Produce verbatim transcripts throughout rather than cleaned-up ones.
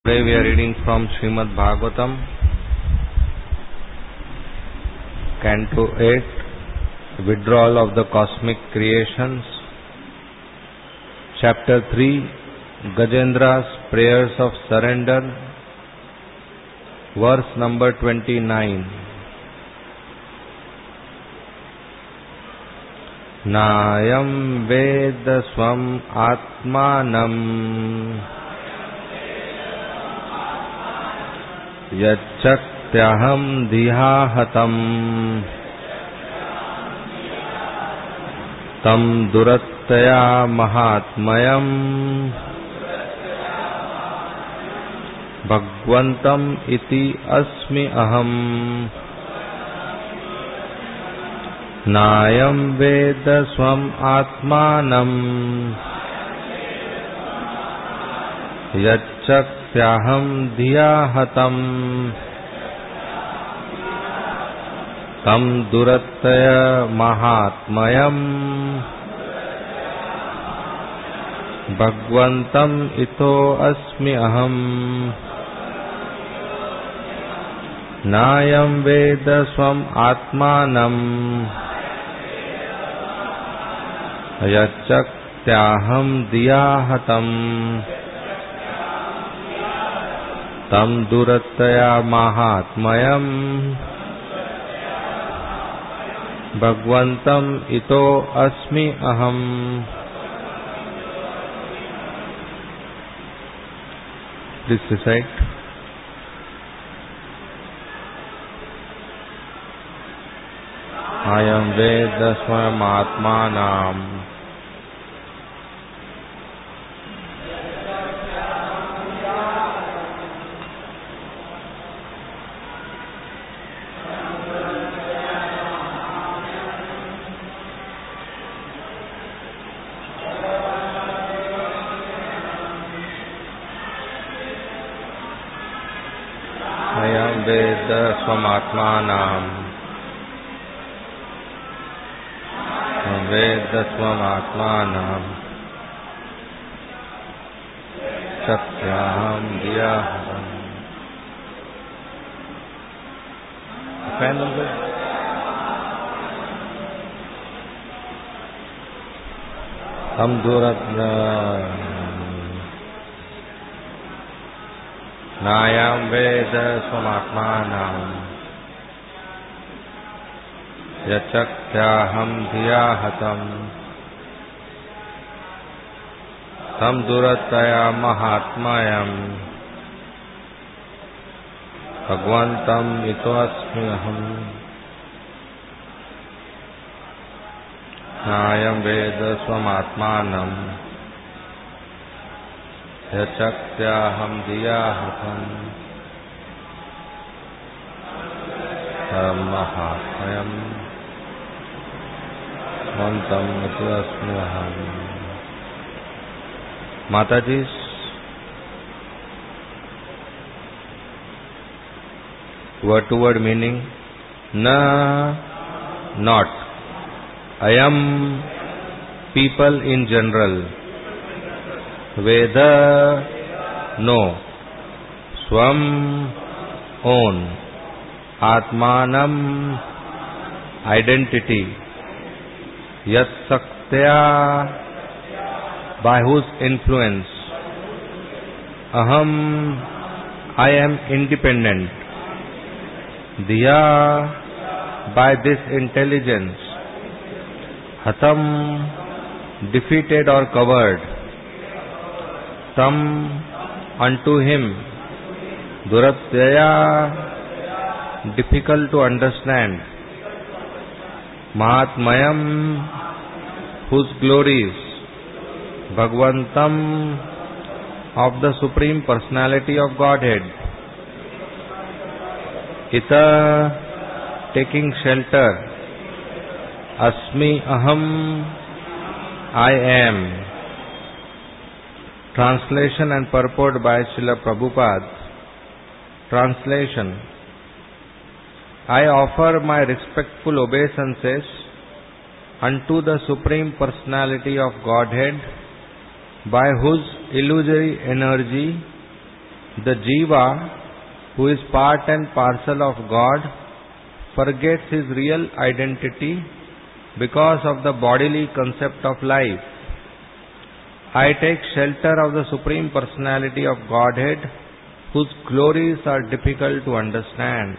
Today we are reading from Srimad Bhagavatam, Canto eight, Withdrawal of the Cosmic Creations, Chapter three, Gajendra's Prayers of Surrender, verse number twenty-nine. Nayam Veda Swam Atmanam Yachakyaham Dihahatam Tam Durattaya Mahatmayam Bhagwantam Iti Asmi Aham Nayam Veda Swam Atmanam Yachakyaham Diyahatam Tam Durattaya Mahatmayam Bhagwantam Ito Asmi Aham Nayam Veda Swam Atmanam Yachakyaham Diyahatam Tam Durattaya Mahatmayam Bhagwantam Ito Asmi Aham. Please recite. Ayam Veda Swam Atmanam Ayam Veda Swam Atmanam Veda Swam Atmanam Satyaham Diyahatam. Fan number. Tam Duratna Nayam Veda Swam Atmanam Yachakyaham Diyahatam Tam Durattaya Mahatmayam Bhagwantam Ito Asmi Aham. Nayam Veda Swam Atmanam Yachakyaham Diyahatam Tam Mahatmayam Bhagwantam Ito Asmi Aham. Mataji's word to word meaning. Na, not. Ayam, people in general. Veda, no. Swam, own. Atmanam, identity. Yat Saktya, by whose influence. Aham, I am independent. Diya, by this intelligence. Hatam, defeated or covered. Tam, unto him. Durattaya, difficult to understand. Mahatmayam, whose glories. Bhagwantam, of the Supreme Personality of Godhead. Ita, taking shelter. Asmi Aham, I am. Translation and purport by Srila Prabhupada. Translation. I offer my respectful obeisances unto the Supreme Personality of Godhead, by whose illusory energy The Jiva, who is part and parcel of God, forgets his real identity because of the bodily concept of life. I take shelter of the Supreme Personality of Godhead, whose glories are difficult to understand.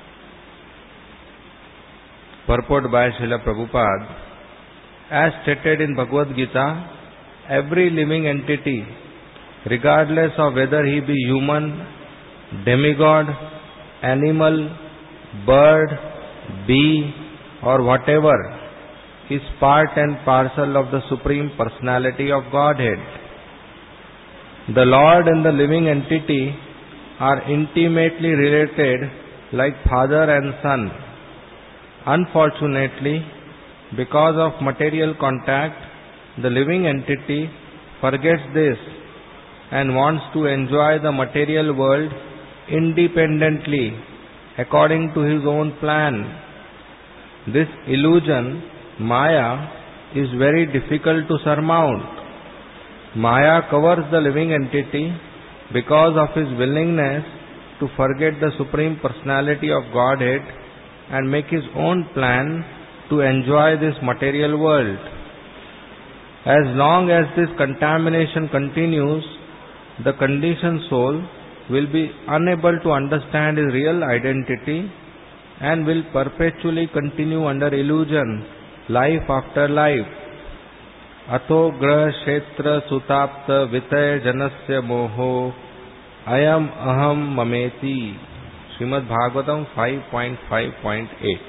Purport by Srila Prabhupada. As stated in Bhagavad Gita, every living entity, regardless of whether he be human, demigod, animal, bird, bee, or whatever, is part and parcel of the Supreme Personality of Godhead. The Lord and the living entity are intimately related like father and son. Unfortunately, because of material contact, the living entity forgets this and wants to enjoy the material world independently according to his own plan. This illusion, Maya, is very difficult to surmount. Maya covers the living entity because of his willingness to forget the Supreme Personality of Godhead and make his own plan to enjoy this material world. As long as this contamination continues, the conditioned soul will be unable to understand his real identity and will perpetually continue under illusion, life after life. Ato grah kshetra sutapta vitay janasya moho ayam aham mameti. Srimad Bhagavatam five point five point eight.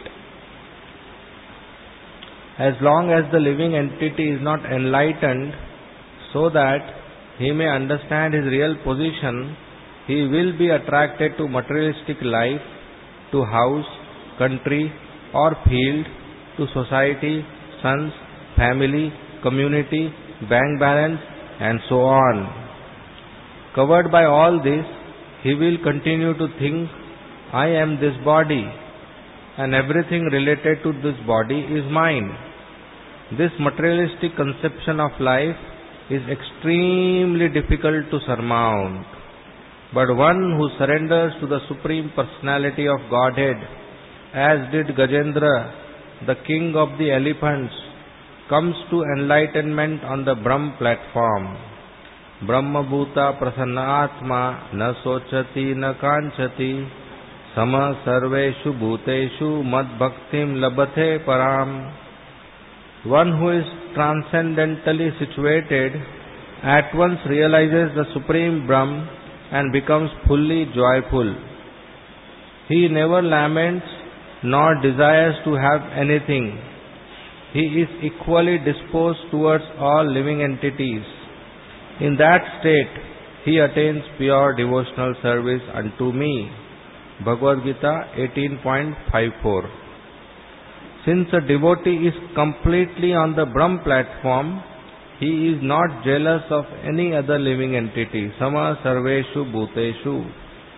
As long as the living entity is not enlightened so that he may understand his real position, he will be attracted to materialistic life, to house, country or field, to society, sons, family, community, bank balance and so on. Covered by all this, he will continue to think, I am this body and everything related to this body is mine. This materialistic conception of life is extremely difficult to surmount. But one who surrenders to the Supreme Personality of Godhead, as did Gajendra, the king of the elephants, comes to enlightenment on the Brahm platform. Brahma Bhuta Prasanna Atma na sochati na kanchati sama sarveshu bhuteshu mad bhaktim labhathe param. One who is transcendentally situated at once realizes the Supreme Brahm and becomes fully joyful. He never laments nor desires to have anything. He is equally disposed towards all living entities. In that state, he attains pure devotional service unto me. Bhagavad Gita eighteen point five four. Since a devotee is completely on the Brahm platform, he is not jealous of any other living entity. Sama sarveshu bhuteshu.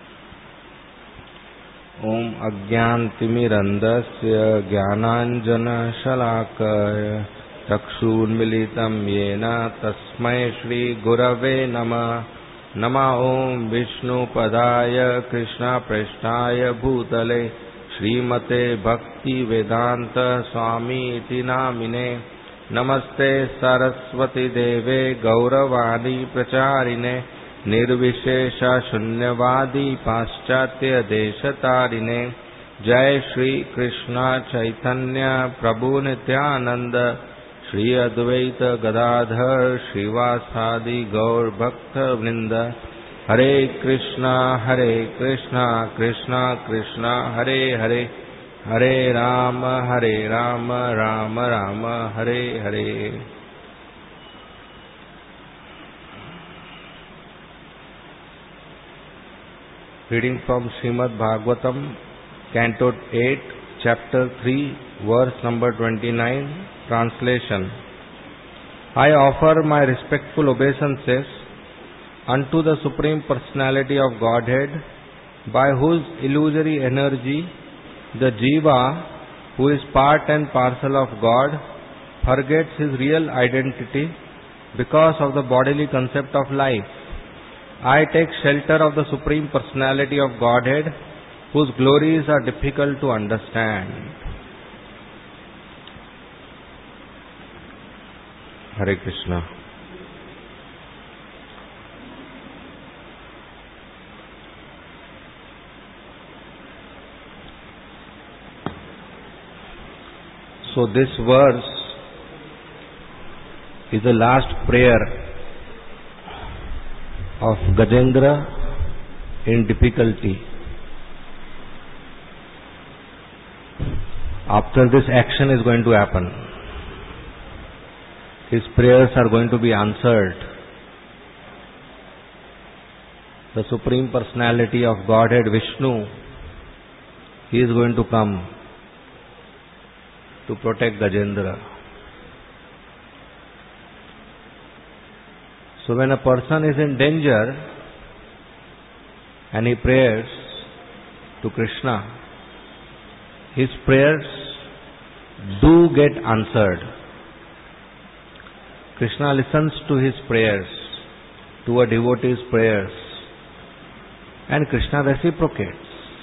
Om ajnantimirandasya jnananjana shalakaya chakshunmilitam yena tasmai shri gurave nama. Nama om Vishnu padaya Krishna preshtaya bhutale Srimate Bhakti Vedanta Swami iti namine. Namaste Saraswati Deve Gauravani Pracharine Nirvishesha Shunyavadi Paschatya Deshatarine. Jai Shri Krishna Chaitanya Prabhu Nityananda Shri Advaita Gadadhar Srivasadi Gaur Bhakta Vrinda. Hare Krishna Hare Krishna Krishna Krishna Hare Hare Hare Rama Hare Rama Rama Rama Hare Hare. Reading from Srimad Bhagavatam, Canto eight, Chapter three, Verse number twenty-nine, Translation. I offer my respectful obeisances unto the Supreme Personality of Godhead, by whose illusory energy the Jiva, who is part and parcel of God, forgets his real identity because of the bodily concept of life. I take shelter of the Supreme Personality of Godhead, whose glories are difficult to understand. Hare Krishna. So this verse is the last prayer of Gajendra in difficulty. After this, action is going to happen. His prayers are going to be answered. The Supreme Personality of Godhead, Vishnu, he is going to come to protect Gajendra. So when a person is in danger and he prays to Krishna, his prayers do get answered. Krishna listens to his prayers, to a devotee's prayers, and Krishna reciprocates.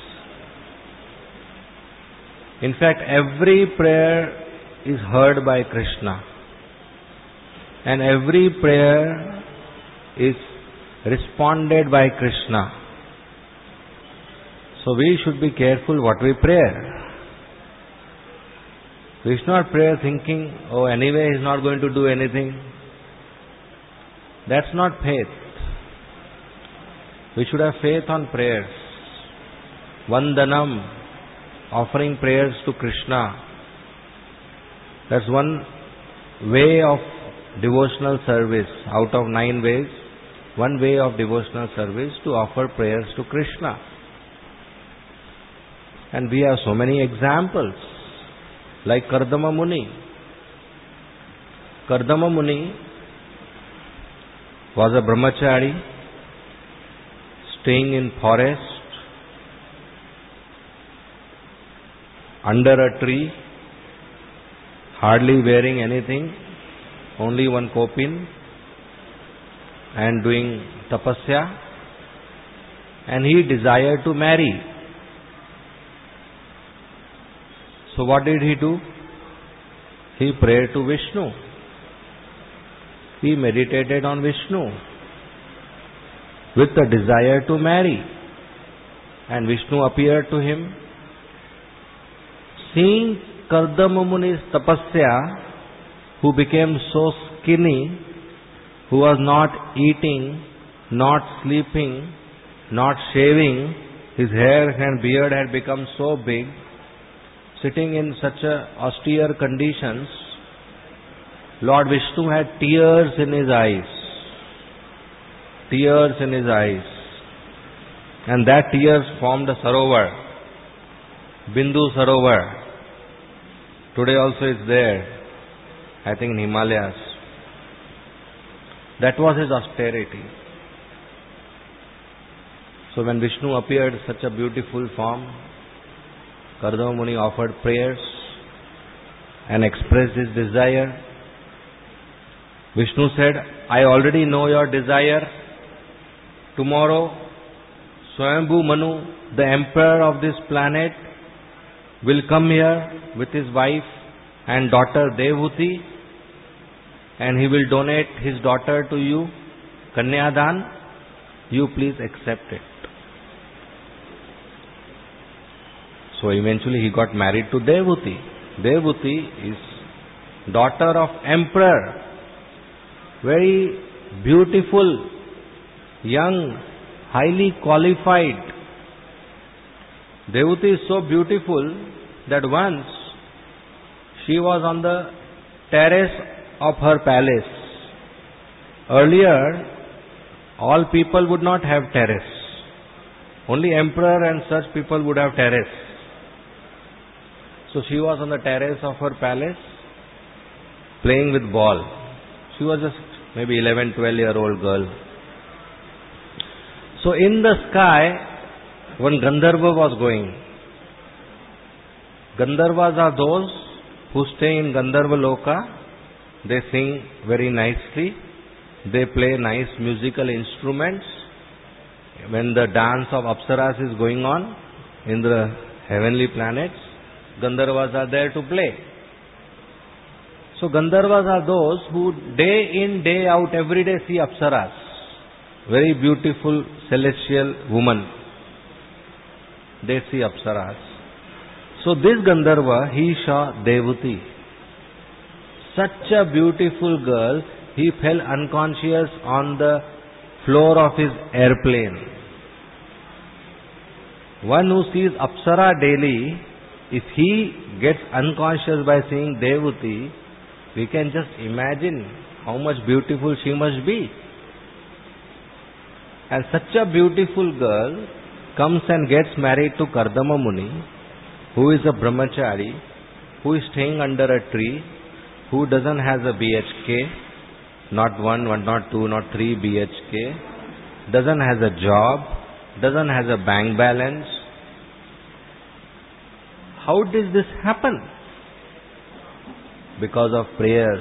In fact, every prayer is heard by Krishna, and every prayer is responded by Krishna. So we should be careful what we pray. We should not pray thinking, oh, anyway he is not going to do anything. That's not faith. We should have faith on prayers. Vandanam, offering prayers to Krishna. That's one way of devotional service. Out of nine ways, one way of devotional service to offer prayers to Krishna. And we have so many examples, like Kardama Muni. Kardama Muni was a brahmachari staying in forest under a tree, hardly wearing anything, only one kopin, and doing tapasya, and he desired to marry. So what did he do? He prayed to Vishnu. He meditated on Vishnu with the desire to marry, and Vishnu appeared to him. Seeing Kardama Muni's tapasya, who became so skinny, who was not eating, not sleeping, not shaving, his hair and beard had become so big, sitting in such a austere conditions, Lord Vishnu had tears in his eyes. Tears in his eyes. And that tears formed a Sarovar, Bindu Sarovar. Today also it's there, I think in Himalayas. That was his austerity. So when Vishnu appeared in such a beautiful form, Kardama Muni offered prayers and expressed his desire. Vishnu said, I already know your desire. Tomorrow, Swayambhu Manu, the emperor of this planet, will come here with his wife and daughter Devhuti, and he will donate his daughter to you, Kanyadan. You please accept it. So eventually he got married to Devhuti. Devhuti is daughter of emperor, very beautiful, young, highly qualified. Devhuti is so beautiful that once she was on the terrace of her palace. Earlier, all people would not have terrace. Only emperor and such people would have terrace. So she was on the terrace of her palace playing with ball. She was just maybe eleven, twelve year old girl. So in the sky, one Gandharva was going. Gandharvas are those who stay in Gandharva Loka. They sing very nicely. They play nice musical instruments. When the dance of Apsaras is going on in the heavenly planets, Gandharvas are there to play. So Gandharvas are those who day in, day out, every day see Apsaras. Very beautiful celestial woman. They see Apsaras. So this Gandharva, he saw Devuti. Such a beautiful girl, he fell unconscious on the floor of his airplane. One who sees Apsara daily, if he gets unconscious by seeing Devuti, we can just imagine how much beautiful she must be. And such a beautiful girl comes and gets married to Kardama Muni, who is a brahmachari, who is staying under a tree, who doesn't have a B H K, not one, one, not two, not three B H K, doesn't have a job, doesn't have a bank balance. How did this happen? Because of prayers.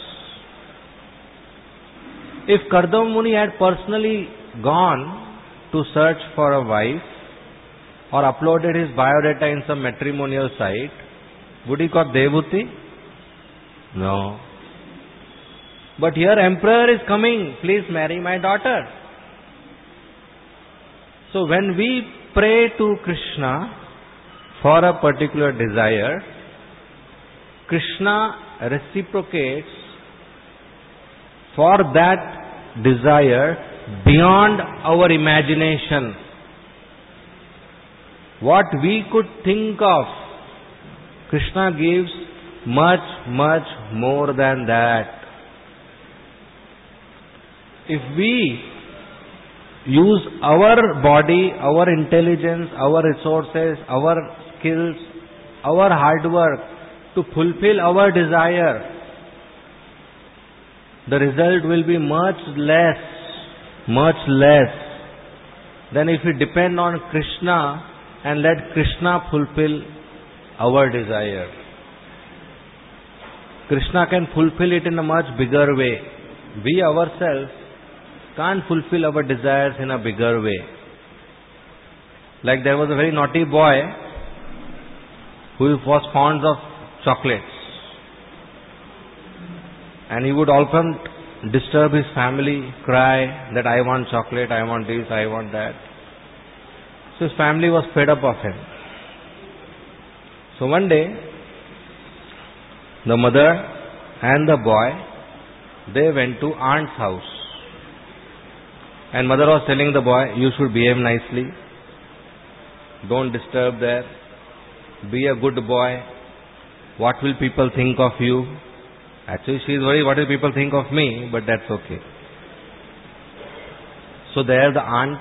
If Kardama Muni had personally gone to search for a wife or uploaded his biodata in some matrimonial site, would he got Devuti? No. But here emperor is coming, please marry my daughter. So when we pray to Krishna for a particular desire, Krishna reciprocates for that desire beyond our imagination. What we could think of, Krishna gives much, much more than that. If we use our body, our intelligence, our resources, our skills, our hard work to fulfill our desire, the result will be much less, much less than if we depend on Krishna and let Krishna fulfill our desire. Krishna can fulfill it in a much bigger way. We ourselves can't fulfill our desires in a bigger way. Like there was a very naughty boy who was fond of chocolates. And he would often disturb his family, cry that I want chocolate, I want this, I want that. So his family was fed up of him. So one day, the mother and the boy, they went to aunt's house. And mother was telling the boy, you should behave nicely. Don't disturb there. Be a good boy. What will people think of you? Actually, she is worried what will people think of me, but that's okay. So there the aunt,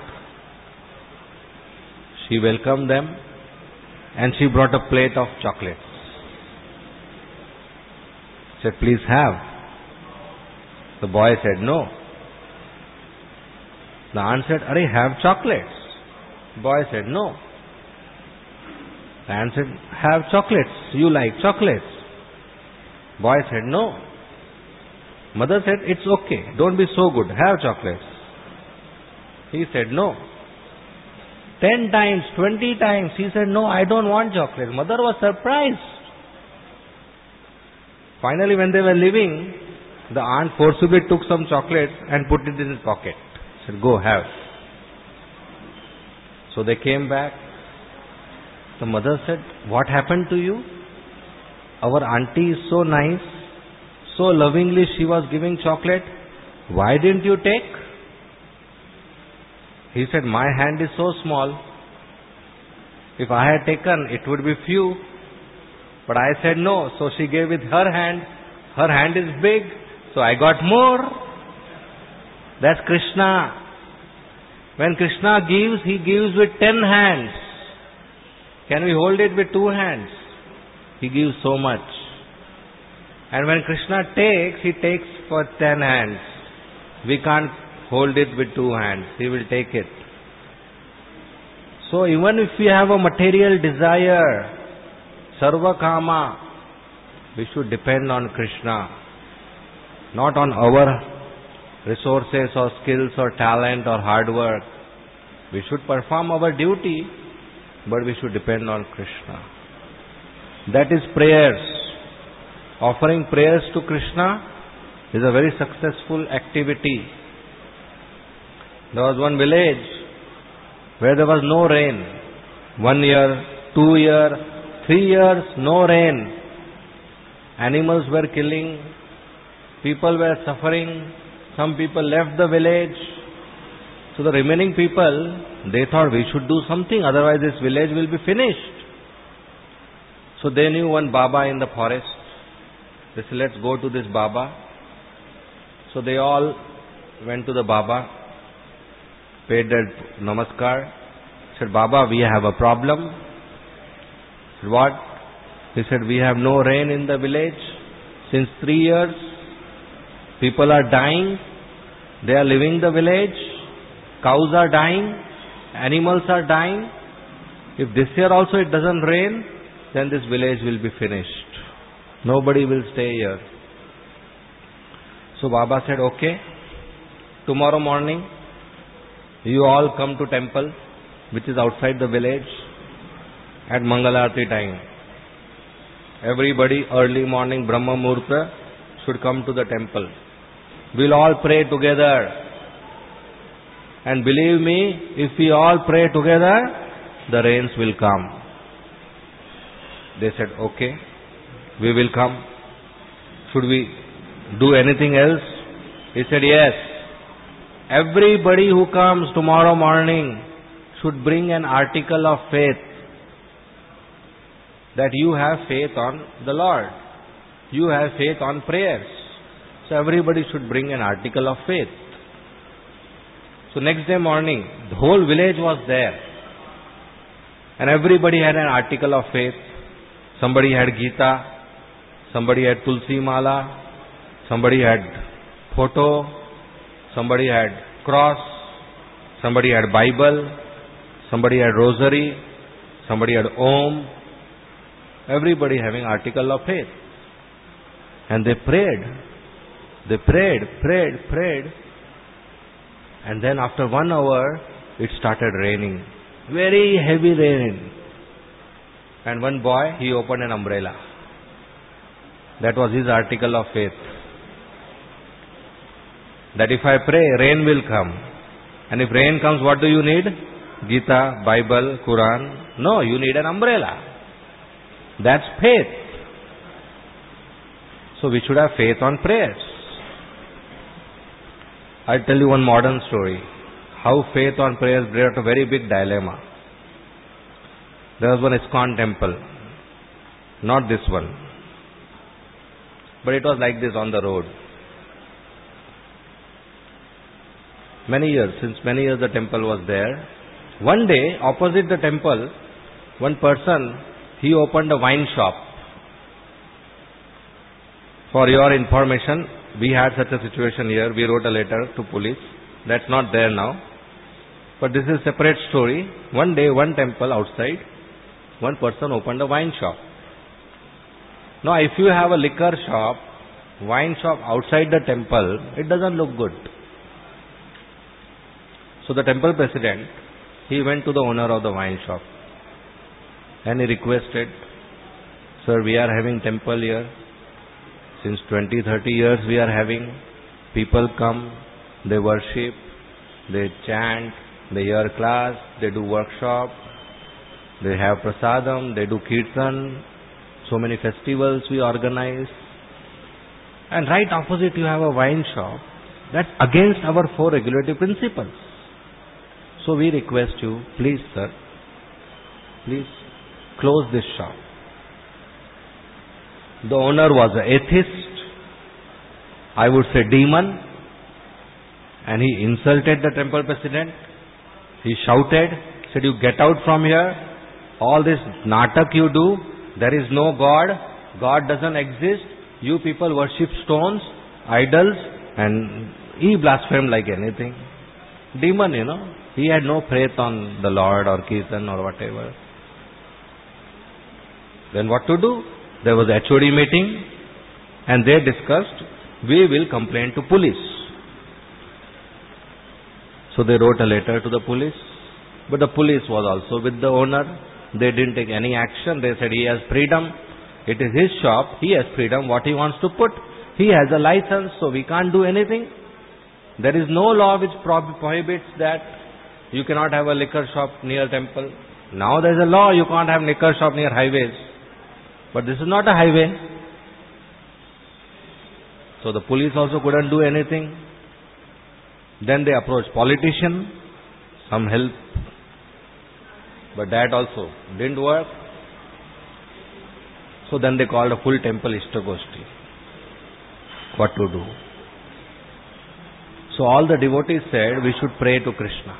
she welcomed them and she brought a plate of chocolates. Said, please have. The boy said, no. The aunt said, Arey, have chocolates. Boy said, no. The aunt said, have chocolates. You like chocolates. Boy said, no. Mother said, it's okay. Don't be so good. Have chocolates. He said, no. Ten times, twenty times, he said, no, I don't want chocolate. Mother was surprised. Finally, when they were leaving, the aunt forcibly took some chocolates and put it in his pocket. Said, go have. So they came back. The mother said, what happened to you? Our auntie is so nice, so lovingly she was giving chocolate. Why didn't you take? He said, my hand is so small. If I had taken, it would be few. But I said no, so she gave with her hand. Her hand is big, so I got more. That's Krishna. When Krishna gives, he gives with ten hands. Can we hold it with two hands? He gives so much. And when Krishna takes, he takes for ten hands. We can't hold it with two hands. He will take it. So even if we have a material desire, sarva kama, we should depend on Krishna, not on our resources or skills or talent or hard work. We should perform our duty, but we should depend on Krishna. That is prayers. Offering prayers to Krishna is a very successful activity. There was one village where there was no rain. One year, two years, three years, no rain. Animals were killing, people were suffering, some people left the village. So the remaining people, they thought we should do something, otherwise this village will be finished. So they knew one Baba in the forest. They said, let's go to this Baba. So they all went to the Baba, paid their namaskar, said, Baba, we have a problem. Said, what? He said, we have no rain in the village since three years. People are dying. They are leaving the village. Cows are dying. Animals are dying. If this year also it doesn't rain, then this village will be finished. Nobody will stay here. So Baba said, okay, tomorrow morning, you all come to temple, which is outside the village, at Mangalarti time. Everybody early morning, Brahma Muhurta, should come to the temple. We'll all pray together. And believe me, if we all pray together, the rains will come. They said, okay, we will come. Should we do anything else? He said, yes. Everybody who comes tomorrow morning should bring an article of faith, that you have faith on the Lord. You have faith on prayers. So everybody should bring an article of faith. So next day morning, the whole village was there. And everybody had an article of faith. Somebody had Gita, somebody had Tulsi Mala, somebody had photo, somebody had cross, somebody had Bible, somebody had rosary, somebody had Om. Everybody having article of faith. And they prayed. They prayed, prayed, prayed. And then after one hour, it started raining. Very heavy rain. And one boy, he opened an umbrella. That was his article of faith. That if I pray, rain will come. And if rain comes, what do you need? Gita, Bible, Quran. No, you need an umbrella. That's faith. So we should have faith on prayers. I'll tell you one modern story. How faith on prayers brought a very big dilemma. There was one ISKCON temple. Not this one. But it was like this on the road. Many years, since many years the temple was there. One day, opposite the temple, one person, he opened a wine shop. For your information, we had such a situation here. We wrote a letter to police. That's not there now. But this is a separate story. One day, one temple outside, one person opened a wine shop. Now, if you have a liquor shop, wine shop outside the temple, it doesn't look good. So the temple president, he went to the owner of the wine shop and he requested, sir, we are having temple here. Since twenty, thirty years we are having. People come, they worship, they chant, they hear class, they do workshop, they have prasadam, they do kirtan. So many festivals we organize. And right opposite you have a wine shop. That's against our four regulative principles. So we request you, please sir, please close this shop. The owner was an atheist, I would say demon, and he insulted the temple president. He shouted, said, you get out from here. All this natak you do, there is no God, God doesn't exist. You people worship stones, idols, and he blasphemed like anything. Demon, you know. He had no faith on the Lord or Kirtan or whatever. Then what to do? There was H O D meeting and they discussed, we will complain to police. So they wrote a letter to the police But the police was also with the owner. They didn't take any action. They said he has freedom. It is his shop. He has freedom. What he wants to put. He has a license, so we can't do anything. There is no law which prohibits that you cannot have a liquor shop near temple. Now there is a law you can't have liquor shop near highways. But this is not a highway. So the police also couldn't do anything. Then they approached politician, some help. But that also didn't work. So then they called a full temple Ishtagoshti. What to do? So all the devotees said we should pray to Krishna.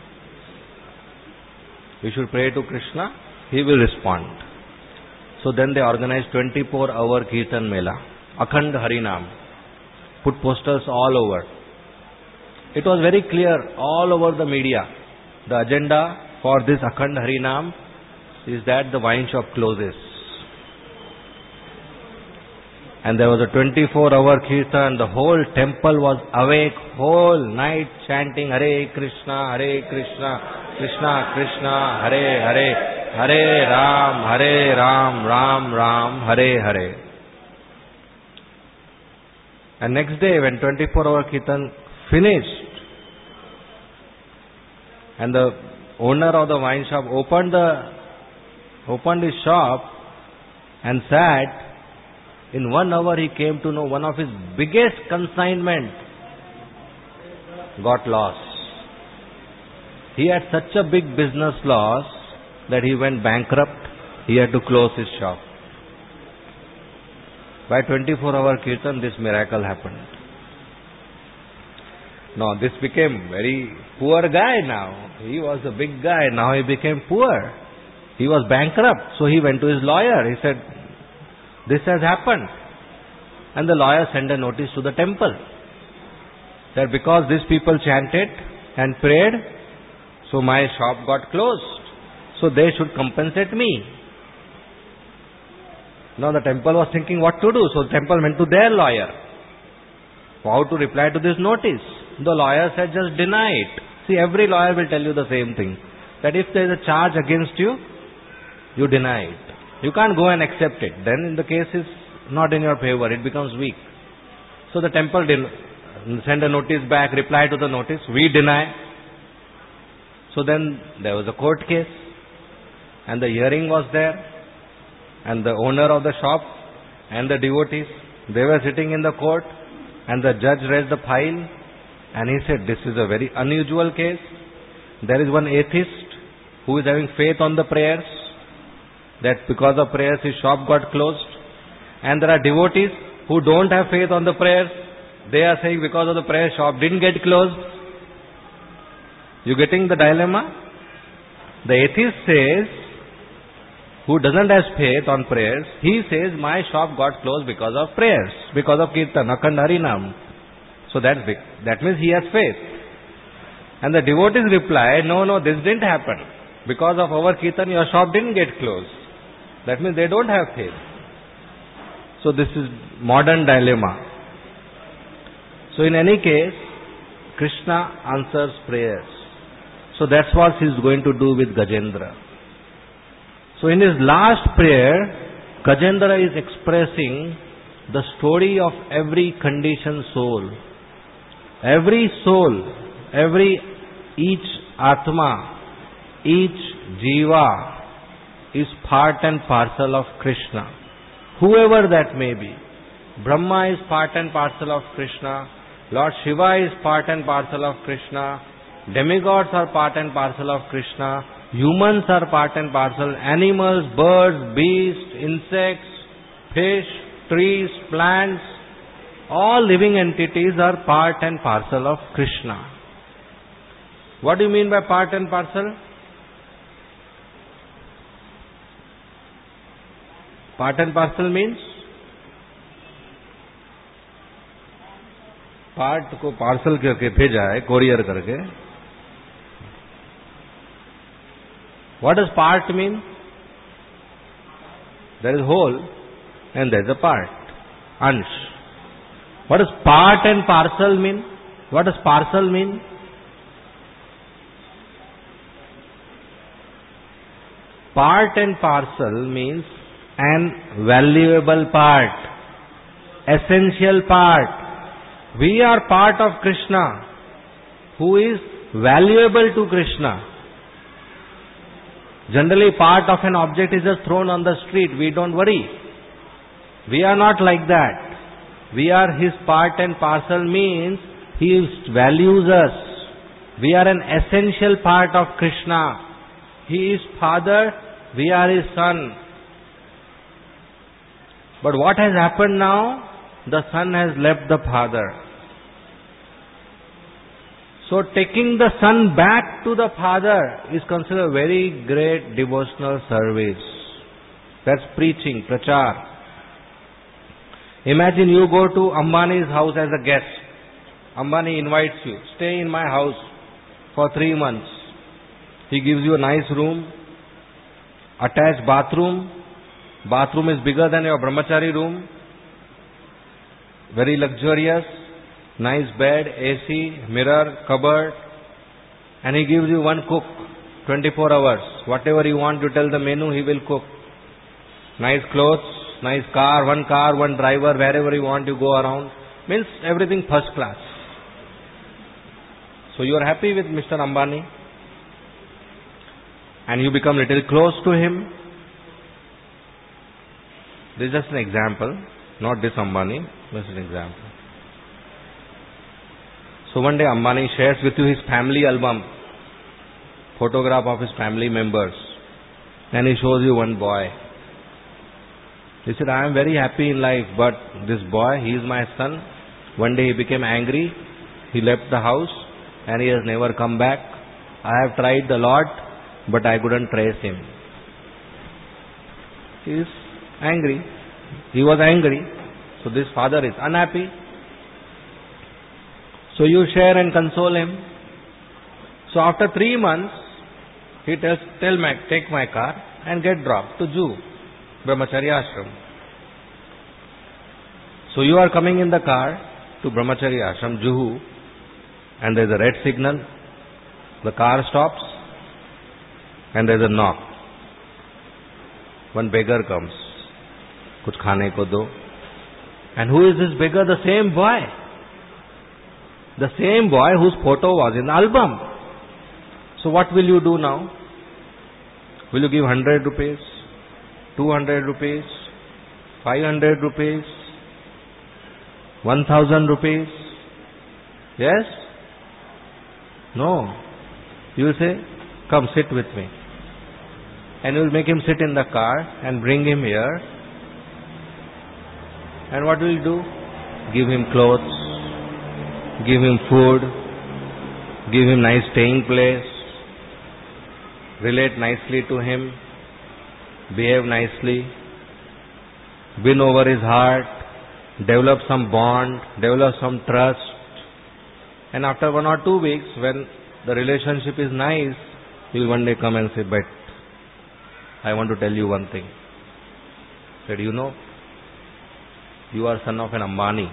We should pray to Krishna, he will respond. So then they organized twenty-four hour Kirtan Mela, Akhand Harinam, put posters all over. It was very clear all over the media. The agenda for this Akhand Harinam is that the wine shop closes. And there was a twenty-four hour Kirtan, the whole temple was awake, whole night chanting Hare Krishna, Hare Krishna, Krishna Krishna, Hare Hare, Hare Ram, Hare Ram, Ram Ram, Hare Hare. And next day when twenty-four hour Kirtan finished, and the owner of the wine shop opened the opened his shop and sat, in one hour he came to know one of his biggest consignment got lost. He had such a big business loss that he went bankrupt. He had to close his shop. By twenty-four hour Kirtan, this miracle happened. Now this became very poor guy now. He was a big guy. Now he became poor. He was bankrupt. So he went to his lawyer. He said, this has happened. And the lawyer sent a notice to the temple that because these people chanted and prayed, so my shop got closed. So they should compensate me. Now the temple was thinking what to do. So the temple went to their lawyer. How to reply to this notice? The lawyer said just deny it. See, every lawyer will tell you the same thing. That if there is a charge against you, you deny it. You can't go and accept it. Then the case is not in your favor. It becomes weak. So the temple didn't send a notice back, reply to the notice. We deny. So then there was a court case. And the hearing was there. And the owner of the shop and the devotees, they were sitting in the court. And the judge read the file. And he said, this is a very unusual case. There is one atheist who is having faith on the prayers, that because of prayers his shop got closed. And there are devotees who don't have faith on the prayers. They are saying because of the prayer shop didn't get closed. You getting the dilemma? The atheist says, who doesn't have faith on prayers, he says my shop got closed because of prayers, because of Kirtan, Akhand Harinam. So that's big. That means he has faith. And the devotees reply, no, no, this didn't happen. Because of our Kirtan, your shop didn't get closed. That means they don't have faith. So this is modern dilemma. So in any case, Krishna answers prayers. So that's what he is going to do with Gajendra. So in his last prayer, Gajendra is expressing the story of every conditioned soul. Every soul, every, each Atma, each Jiva is part and parcel of Krishna. Whoever that may be. Brahma is part and parcel of Krishna. Lord Shiva is part and parcel of Krishna. Demigods are part and parcel of Krishna. Humans are part and parcel. Animals, birds, beasts, insects, fish, trees, plants, all living entities are part and parcel of Krishna. What do you mean by part and parcel? Part and parcel means part को parcel करके भेजा है, courier करके. What does part mean? There is whole and there is a part, ansh. What does part and parcel mean? What does parcel mean? Part and parcel means an valuable part, essential part. We are part of Krishna, who is valuable to Krishna. Generally, part of an object is just thrown on the street. We don't worry. We are not like that. We are His part and parcel means He values us. We are an essential part of Krishna. He is Father, we are His Son. But what has happened now? The Son has left the Father. So taking the Son back to the Father is considered a very great devotional service. That's preaching, prachar. Imagine you go to Ambani's house as a guest. Ambani invites you, stay in my house for three months. He gives you a nice room, attached bathroom. Bathroom is bigger than your brahmachari room. Very luxurious, nice bed, A C, mirror, cupboard. And he gives you one cook, twenty-four hours. Whatever you want, you tell the menu, he will cook. Nice clothes, nice car, one car, one driver, wherever you want you go around. Means everything first class. So you are happy with Mister Ambani. And you become little close to him. This is just an example. Not this Ambani, just an example. So one day Ambani shares with you his family album. Photograph of his family members. And he shows you one boy. He said, I am very happy in life, but this boy, he is my son. One day he became angry. He left the house and he has never come back. I have tried a lot, but I couldn't trace him. He is angry. He was angry. So this father is unhappy. So you share and console him. So after three months, he tells, tell my, take my car and get dropped to Juhu, Brahmachari Ashram. So you are coming in the car to Brahmachari Ashram, Juhu, and there is a red signal. The car stops and there is a knock. One beggar comes. Kuch khane ko do. And who is this beggar? The same boy. The same boy whose photo was in the album. So what will you do now? Will you give one hundred rupees? two hundred rupees? five hundred rupees? one thousand rupees? Yes? No. You will say, come sit with me. And you will make him sit in the car and bring him here. And what will you do? Give him clothes, give him food, give him nice staying place, relate nicely to him, behave nicely, win over his heart, develop some bond, develop some trust. And after one or two weeks, when the relationship is nice, he will one day come and say, but I want to tell you one thing. He said, you know, you are son of an Ambani.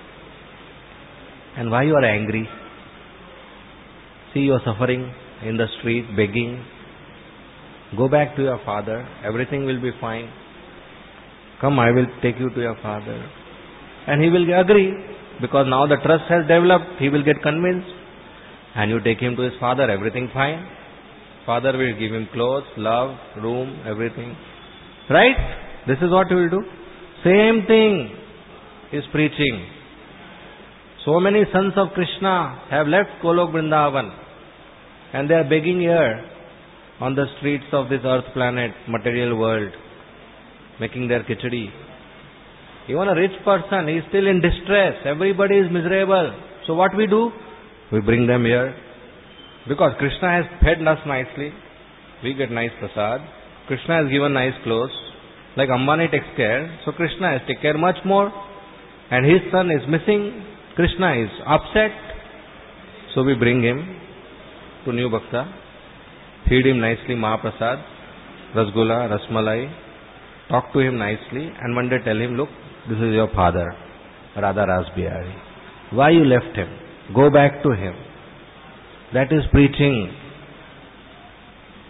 And why you are angry? See, you are suffering in the street, begging. Go back to your father. Everything will be fine. Come, I will take you to your father. And he will agree. Because now the trust has developed. He will get convinced. And you take him to his father. Everything fine. Father will give him clothes, love, room, everything. Right? This is what he will do. Same thing is preaching. So many sons of Krishna have left Golok Vrindavan and they are begging here on the streets of this earth planet, material world, making their khichdi. Even a rich person, he is still in distress. Everybody is miserable. So what we do? We bring them here. Because Krishna has fed us nicely. We get nice prasad. Krishna has given nice clothes. Like Ambani takes care, so Krishna has taken care much more. And his son is missing. Krishna is upset. So we bring him to New Bhakta. Feed him nicely Mahaprasad, Rasgulla, Rasmalai. Talk to him nicely and one day tell him, look, this is your father, Radha Ras Bihari. Why you left him? Go back to him. That is preaching.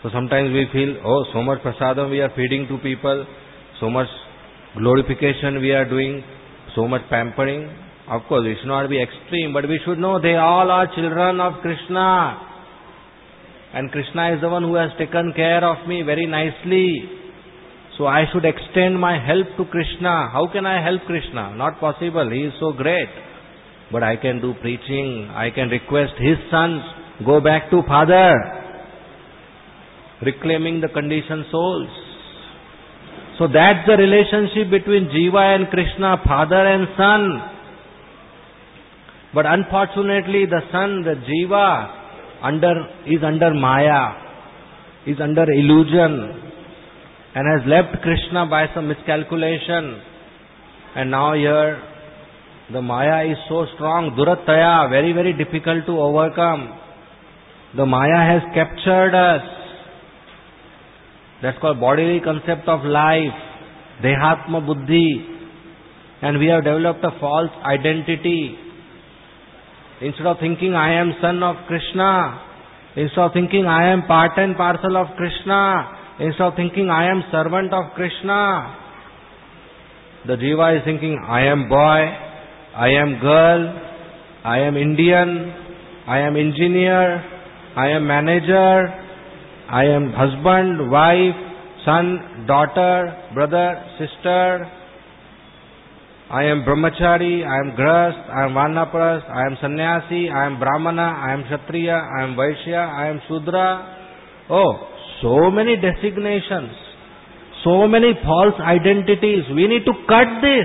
So sometimes we feel, oh, so much prasadam we are feeding to people, so much glorification we are doing, so much pampering. Of course, it should not be extreme, but we should know they all are children of Krishna. And Krishna is the one who has taken care of me very nicely. So I should extend my help to Krishna. How can I help Krishna? Not possible. He is so great. But I can do preaching. I can request his sons, go back to Father, reclaiming the conditioned souls. So that's the relationship between Jiva and Krishna, father and son. But unfortunately, the son, the Jiva, under is under Maya, is under illusion, and has left Krishna by some miscalculation. And now here, the Maya is so strong, Durataya, very, very difficult to overcome. The Maya has captured us. That's called bodily concept of life, Dehatma Buddhi. And we have developed a false identity. Instead of thinking I am son of Krishna, instead of thinking I am part and parcel of Krishna, instead of thinking I am servant of Krishna, the Jiva is thinking I am boy, I am girl, I am Indian, I am engineer, I am manager, I am husband, wife, son, daughter, brother, sister, I am brahmachari, I am grahast, I am vanaprasth, I am sannyasi, I am brahmana, I am kshatriya, I am vaishya, I am shudra. Oh, so many designations, so many false identities. We need to cut this.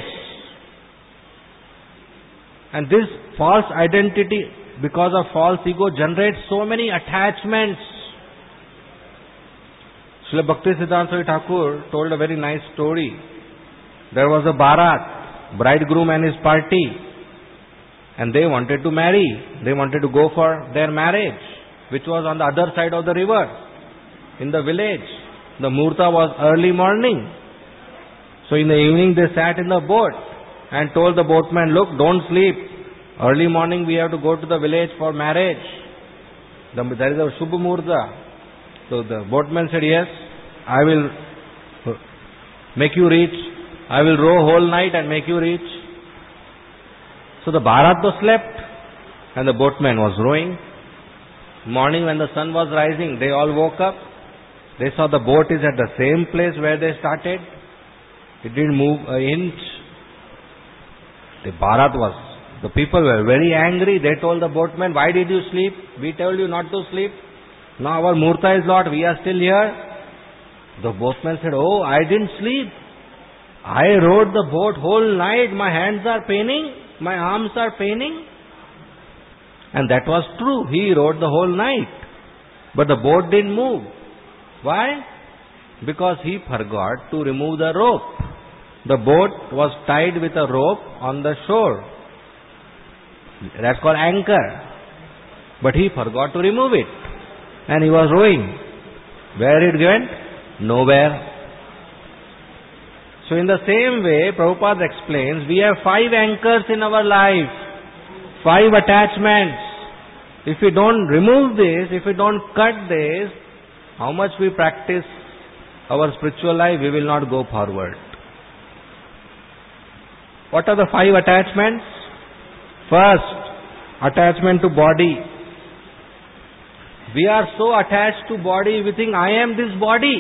And this false identity, because of false ego, generates so many attachments. Srila Bhaktisiddhanta Swami Thakur told a very nice story. There was a Bharat, bridegroom and his party, and they wanted to marry. They wanted to go for their marriage, which was on the other side of the river, in the village. The Muhurta was early morning. So in the evening they sat in the boat and told the boatman, look, don't sleep. Early morning we have to go to the village for marriage. The, there is a Shubh Muhurta. So the boatman said, yes, I will make you reach. I will row whole night and make you reach. So the Bharat was slept and the boatman was rowing. Morning when the sun was rising, they all woke up. They saw the boat is at the same place where they started. It didn't move an inch. The Bharat was, the people were very angry. They told the boatman, why did you sleep? We told you not to sleep. Now our Muhurta is lot, we are still here. The boatman said, oh, I didn't sleep. I rowed the boat whole night. My hands are paining. My arms are paining. And that was true. He rowed the whole night. But the boat didn't move. Why? Because he forgot to remove the rope. The boat was tied with a rope on the shore. That's called anchor. But he forgot to remove it. And he was rowing. Where it went? Nowhere. So in the same way, Prabhupada explains, we have five anchors in our life. Five attachments. If we don't remove this, if we don't cut this, how much we practice our spiritual life, we will not go forward. What are the five attachments? First, attachment to body. We are so attached to body, we think, I am this body.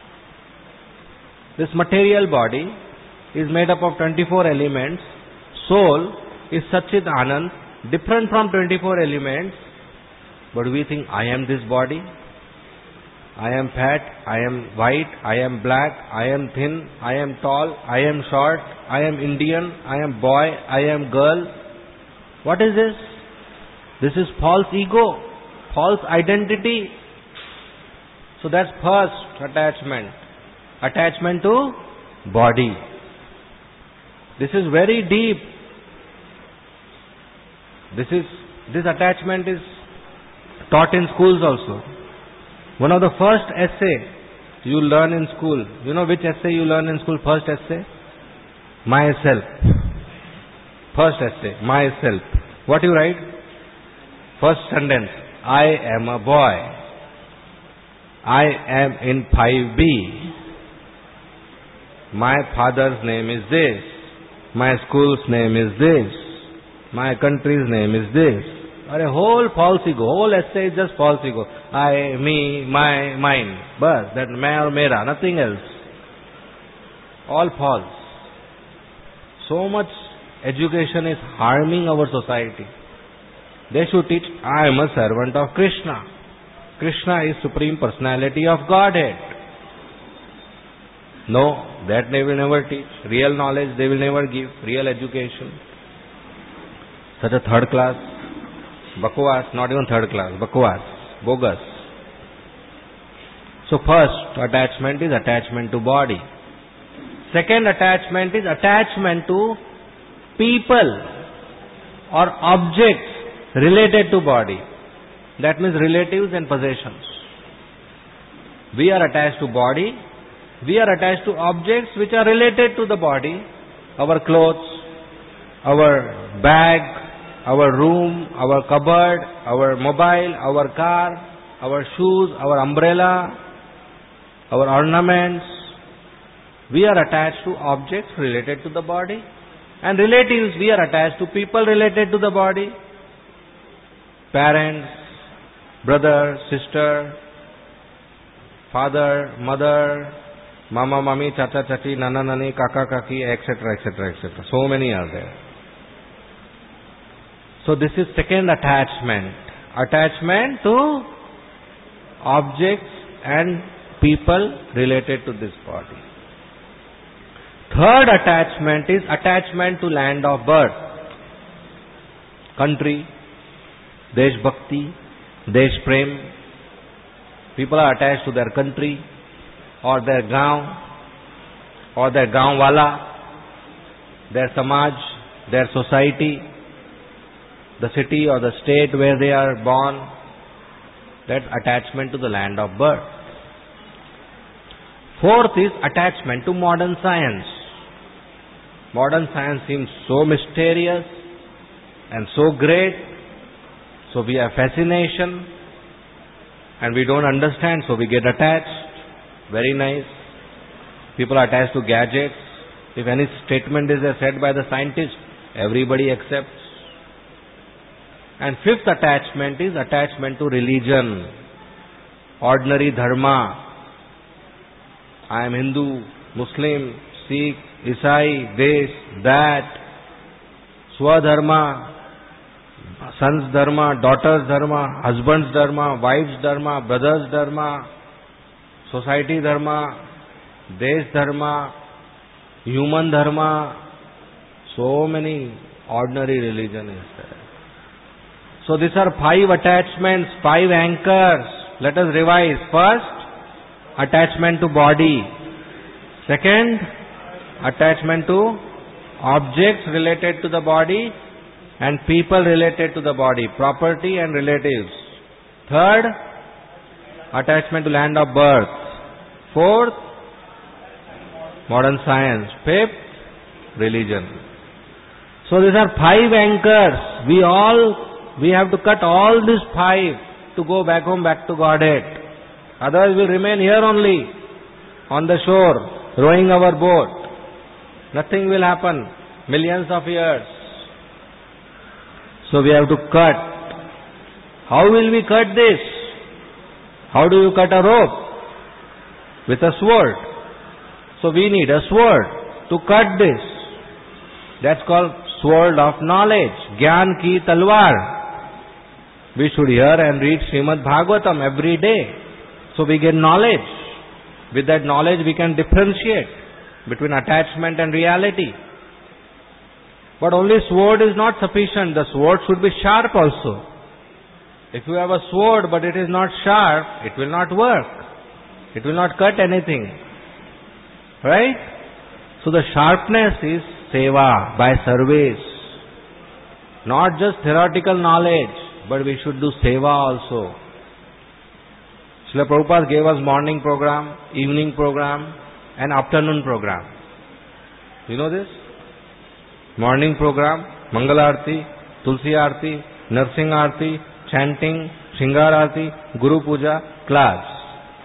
This material body is made up of twenty-four elements. Soul is Satchit Anand, different from twenty-four elements. But we think, I am this body. I am fat, I am white, I am black, I am thin, I am tall, I am short, I am Indian, I am boy, I am girl. What is this? This is false ego, false identity. So that's first attachment. Attachment to body. This is very deep. This is this attachment is taught in schools also. One of the first essay you learn in school. You know which essay you learn in school? First essay? Myself. First essay, myself. What you write? First sentence, I am a boy. I am in five B. My father's name is this. My school's name is this. My country's name is this. Or a whole false ego. Whole essay is just false ego. I, me, my, mine. But that मैं or मेरा, nothing else. All false. So much education is harming our society. They should teach, I am a servant of Krishna. Krishna is Supreme Personality of Godhead. No, that they will never teach. Real knowledge they will never give. Real education. Such a third class. Bakwas, not even third class. Bakwas. Bogus. So first attachment is attachment to body. Second attachment is attachment to people or objects related to body. That means relatives and possessions. We are attached to body. We are attached to objects which are related to the body. Our clothes, our bag, our room, our cupboard, our mobile, our car, our shoes, our umbrella, our ornaments. We are attached to objects related to the body. And relatives, we are attached to people related to the body. Parents, brother, sister, father, mother, mama, mami, chacha, chachi, nana, nani, kaka, kaki, et cetera, et cetera, et cetera. So many are there. So this is second attachment. Attachment to objects and people related to this body. Third attachment is attachment to land of birth. Country, Desh Bhakti, Desh Prem. People are attached to their country or their gaon or their gaon wala, their samaj, their society, the city or the state where they are born. That's attachment to the land of birth. Fourth is attachment to modern science. Modern science seems so mysterious and so great, so we have fascination and we don't understand, so we get attached. Very nice. People are attached to gadgets. If any statement is said by the scientist, everybody accepts. And fifth attachment is attachment to religion. Ordinary dharma. I am Hindu, Muslim, Sikh, Isai, this, that, Swadharma, son's dharma, daughter's dharma, husband's dharma, wife's dharma, brother's dharma, society dharma, desh dharma, human dharma. So many ordinary religion is there. So these are five attachments, five anchors. Let us revise. First, attachment to body. Second, attachment to objects related to the body and people related to the body, property and relatives. Third, attachment to land of birth. Fourth, modern science. Fifth, religion. So these are five anchors. We all, we have to cut all these five to go back home, back to Godhead. Otherwise we remain here only, on the shore, rowing our boat. Nothing will happen. Millions of years. So we have to cut. How will we cut this? How do you cut a rope? With a sword. So we need a sword to cut this. That's called sword of knowledge. Gyan ki talwar. We should hear and read Srimad Bhagavatam every day. So we get knowledge. With that knowledge we can differentiate between attachment and reality. But only sword is not sufficient. The sword should be sharp also. If you have a sword but it is not sharp, it will not work. It will not cut anything. Right? So the sharpness is seva, by service. Not just theoretical knowledge, but we should do seva also. Srila Prabhupada gave us morning program, evening program, and afternoon program. You know this? Morning program, Mangala Arti, Tulsi Arti, Narsing Arti, chanting, Shringar Arti, Guru Puja, class.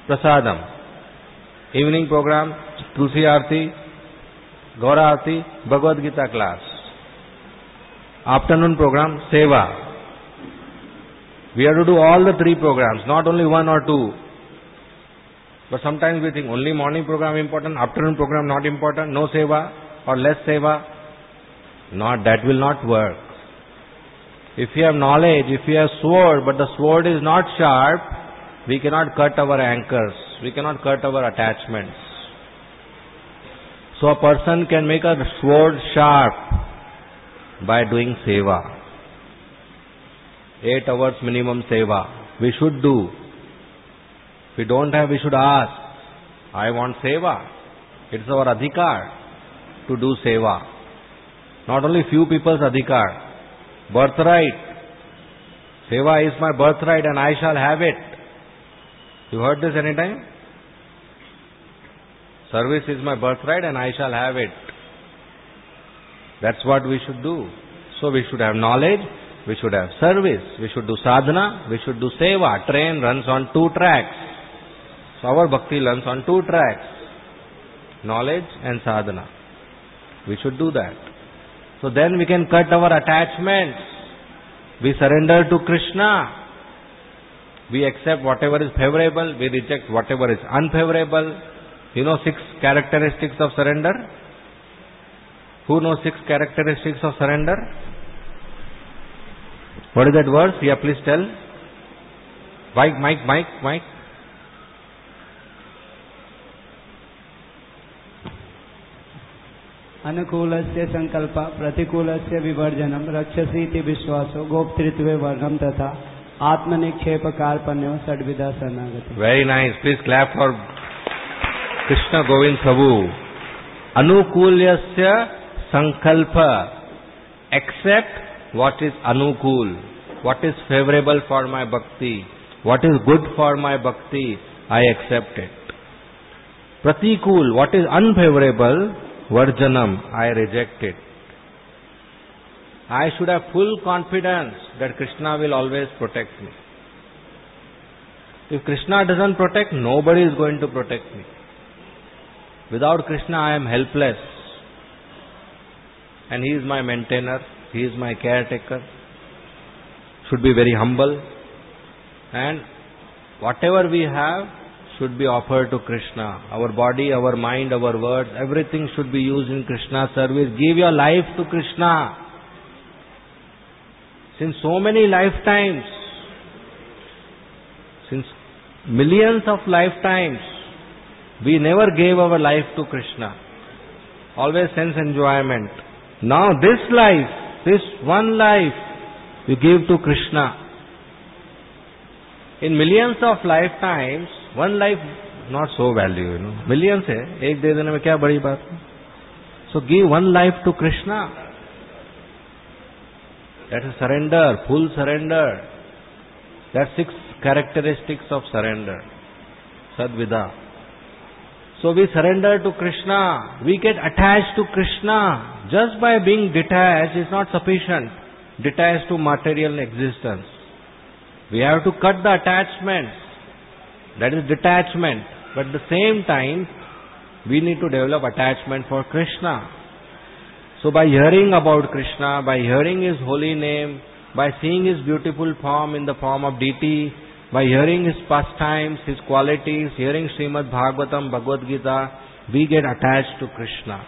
prasadam. Evening program, Tulsi Aarti, Gaura Aarti, Bhagavad Gita class. Afternoon program, Seva. We have to do all the three programs, not only one or two. But sometimes we think only morning program important, afternoon program not important, no Seva or less Seva. Not, that will not work. If you have knowledge, if you have sword, but the sword is not sharp, we cannot cut our anchors, we cannot cut our attachments. So a person can make a sword sharp by doing Seva. Eight hours minimum Seva. We should do. If we don't have, we should ask. I want Seva. It's our adhikar to do Seva. Not only few people's adhikar. Birthright. Seva is my birthright and I shall have it. You heard this anytime? Service is my birthright and I shall have it. That's what we should do. So we should have knowledge, we should have service, we should do sadhana, we should do seva. Train runs on two tracks. So our bhakti runs on two tracks. Knowledge and sadhana. We should do that. So then we can cut our attachments. We surrender to Krishna. We accept whatever is favorable, we reject whatever is unfavorable. You know six characteristics of surrender? Who knows six characteristics of surrender? What is that verse? Yeah, please tell. Mike, Mike, Mike, Mike. अनुकूलस्य संकल्प प्रतिकूलस्य विवर्जनम रक्षसीति विश्वासो गोप्तृत्वे वर्णम तथा आत्मनिक्षेप कार्पण्यो षड्विधा शरणागति. Very nice. Please clap for Krishna Govind Prabhu. Anukulyasya sankalpa. Accept what is anukul, what is favorable for my bhakti, what is good for my bhakti, I accept it. Pratikul, what is unfavorable, varjanam, I reject it. I should have full confidence that Krishna will always protect me. If Krishna doesn't protect, nobody is going to protect me. Without Krishna, I am helpless. And He is my maintainer, He is my caretaker. Should be very humble. And whatever we have should be offered to Krishna. Our body, our mind, our words, everything should be used in Krishna's service. Give your life to Krishna. Since so many lifetimes, since millions of lifetimes, we never gave our life to Krishna. Always sense enjoyment. Now this life, this one life, you give to Krishna. In millions of lifetimes, one life not so value, you know. Millions hai, ek de dene mein kya badi baat hai? So give one life to Krishna. That is surrender, full surrender. That's six characteristics of surrender. Sadvidha. So we surrender to Krishna. We get attached to Krishna. Just by being detached is not sufficient. Detached to material existence. We have to cut the attachments. That is detachment. But at the same time, we need to develop attachment for Krishna. So by hearing about Krishna, by hearing His holy name, by seeing His beautiful form in the form of deity, by hearing His pastimes, His qualities, hearing Srimad Bhagavatam, Bhagavad Gita, we get attached to Krishna.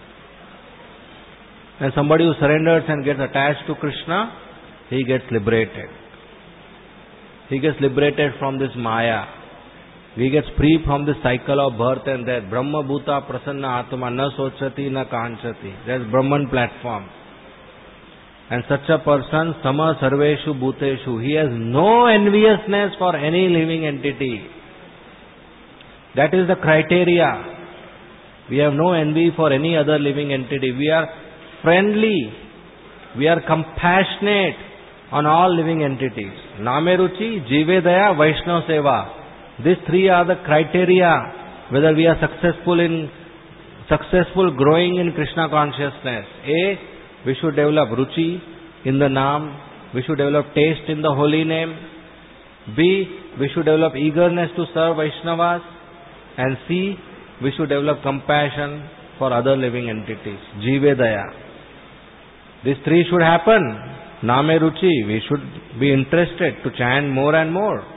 And somebody who surrenders and gets attached to Krishna, he gets liberated. He gets liberated from this Maya. He gets free from this cycle of birth and death. Brahma Bhuta Prasanna Atma Na Sochati Na Kanchati. That's Brahman platform. And such a person, Sama Sarveshu Bhuteshu, he has no enviousness for any living entity. That is the criteria. We have no envy for any other living entity. We are friendly. We are compassionate on all living entities. Name Ruchi, Jive Daya, Vaishnav Seva. These three are the criteria whether we are successful in successful growing in Krishna consciousness. A, we should develop ruchi in the Naam. We should develop taste in the holy name. B. We should develop eagerness to serve Vaishnavas. And C. We should develop compassion for other living entities. Jive Daya. These three should happen. Name Ruchi. We should be interested to chant more and more.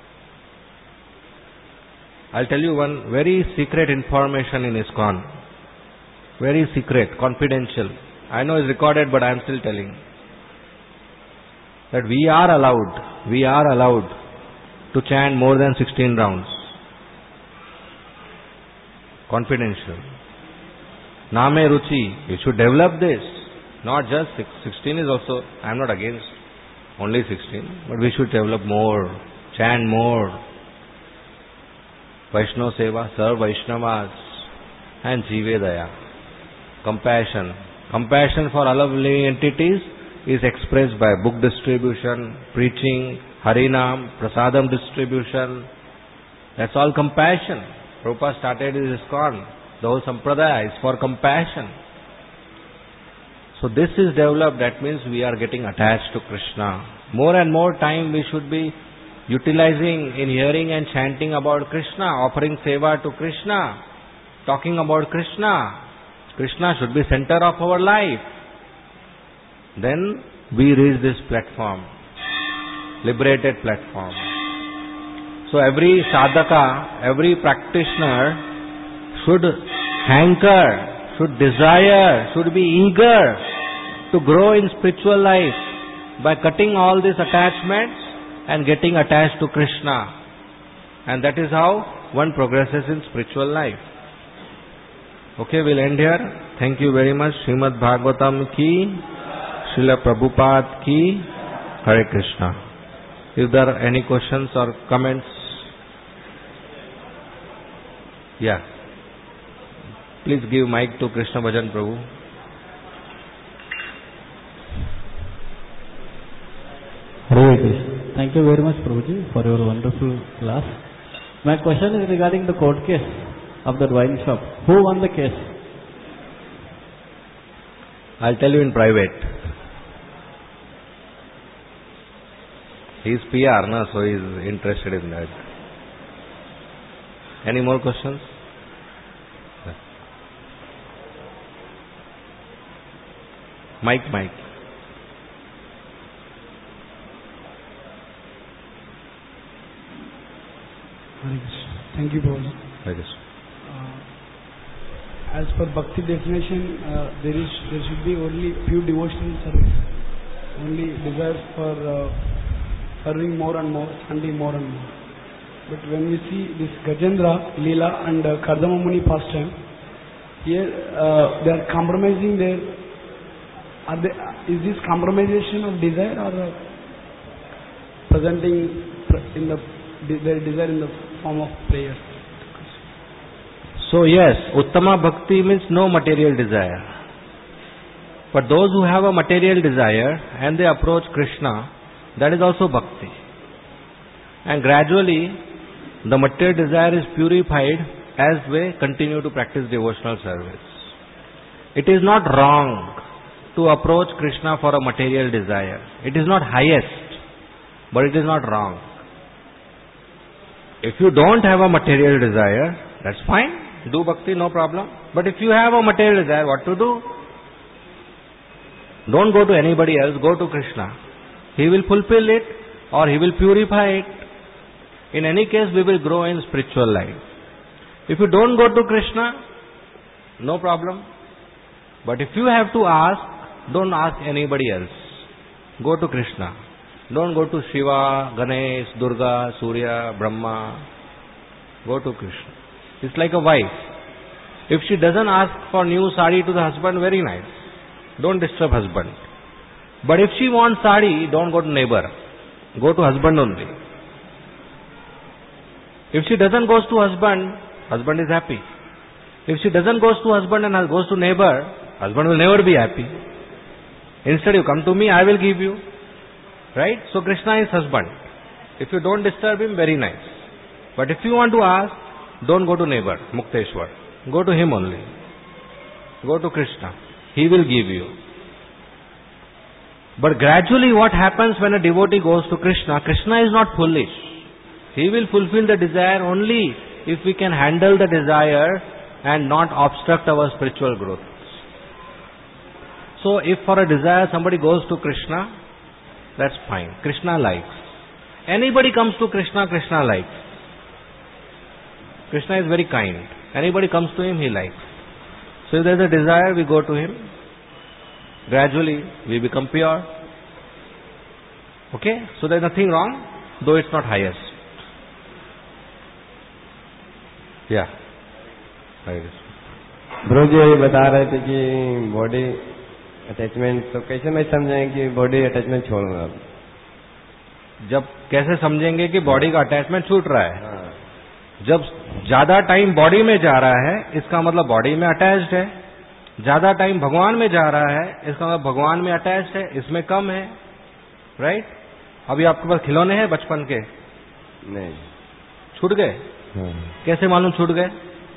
I'll tell you one very secret information in ISKCON. Very secret, confidential. I know it's recorded, but I'm still telling. That we are allowed, we are allowed to chant more than sixteen rounds. Confidential. Name Ruchi, we should develop this. Not just six, sixteen is also, I'm not against only sixteen, but we should develop more, chant more. Vaishnava Seva, serve Vaishnavas, and Jive Daya. Compassion. Compassion for all living entities is expressed by book distribution, preaching, Harinam, Prasadam distribution. That's all compassion. Prabhupada started his ISKCON. The whole Sampradaya is for compassion. So this is developed, that means we are getting attached to Krishna. More and more time we should be utilizing in hearing and chanting about Krishna, offering seva to Krishna, talking about Krishna. Krishna should be center of our life. Then we reach this platform, liberated platform. So every sadhaka, every practitioner should hanker, should desire, should be eager to grow in spiritual life by cutting all these attachments and getting attached to Krishna. And that is how one progresses in spiritual life. Okay, we'll end here. Thank you very much. Srimad Bhagavatam ki, Srila Prabhupada ki, Hare Krishna. If there are any questions or comments? Yeah. Please give mic to Krishna Bhajan Prabhu. Hare Krishna. Thank you very much, Prabhuji, for your wonderful class. My question is regarding the court case of the wine shop. Who won the case? I'll tell you in private. He's P R, na, so he's interested in that. Any more questions? Mike, Mike. Thank you, Prabhuji. Hare Krishna. Uh, as per Bhakti definition, uh, there is there should be only few devotional service, only desires for uh, serving more and more, chanting more and more. But when we see this Gajendra, Leela and uh, Kardama Muni pastime, here uh, they are compromising their. Are they, is this compromisation of desire or uh, presenting in the their desire in the form of prayer? So yes, Uttama Bhakti means no material desire. But those who have a material desire and they approach Krishna, that is also Bhakti. And gradually, the material desire is purified as they continue to practice devotional service. It is not wrong to approach Krishna for a material desire. It is not highest, but it is not wrong. If you don't have a material desire, that's fine. Do bhakti, no problem. But if you have a material desire, what to do? Don't go to anybody else, go to Krishna. He will fulfill it or he will purify it. In any case, we will grow in spiritual life. If you don't go to Krishna, no problem. But if you have to ask, don't ask anybody else. Go to Krishna. Don't go to Shiva, Ganesh, Durga, Surya, Brahma. Go to Krishna. It's like a wife. If she doesn't ask for new sari to the husband, very nice. Don't disturb husband. But if she wants sari, don't go to neighbor. Go to husband only. If she doesn't goes to husband, husband is happy. If she doesn't goes to husband and goes to neighbor, husband will never be happy. Instead you come to me, I will give you. Right? So Krishna is husband. If you don't disturb him, very nice. But if you want to ask, don't go to neighbor, Mukteshwar. Go to him only. Go to Krishna. He will give you. But gradually what happens when a devotee goes to Krishna, Krishna is not foolish. He will fulfill the desire only if we can handle the desire and not obstruct our spiritual growth. So if for a desire somebody goes to Krishna, that's fine. Krishna likes. Anybody comes to Krishna, Krishna likes. Krishna is very kind. Anybody comes to him, he likes. So if there is a desire, we go to him. Gradually, we become pure. Okay? So there is nothing wrong, though it's not highest. Yeah. ब्रो जी ये बता रहे थे कि body attachment, तो कैसे मैं समझें कि बॉडी अटैचमेंट छोड़ूंगा अब? जब कैसे समझेंगे कि बॉडी का अटैचमेंट छूट रहा है? हाँ। जब ज्यादा टाइम बॉडी में जा रहा है, इसका मतलब बॉडी में अटैच्ड है. ज्यादा टाइम भगवान में जा रहा है, इसका मतलब भगवान में अटैच्ड है, इसमें कम है. राइट? अभी आपके पास खिलौने हैं बचपन के? नहीं. छूट गए? हाँ। कैसे मालूम छूट गए?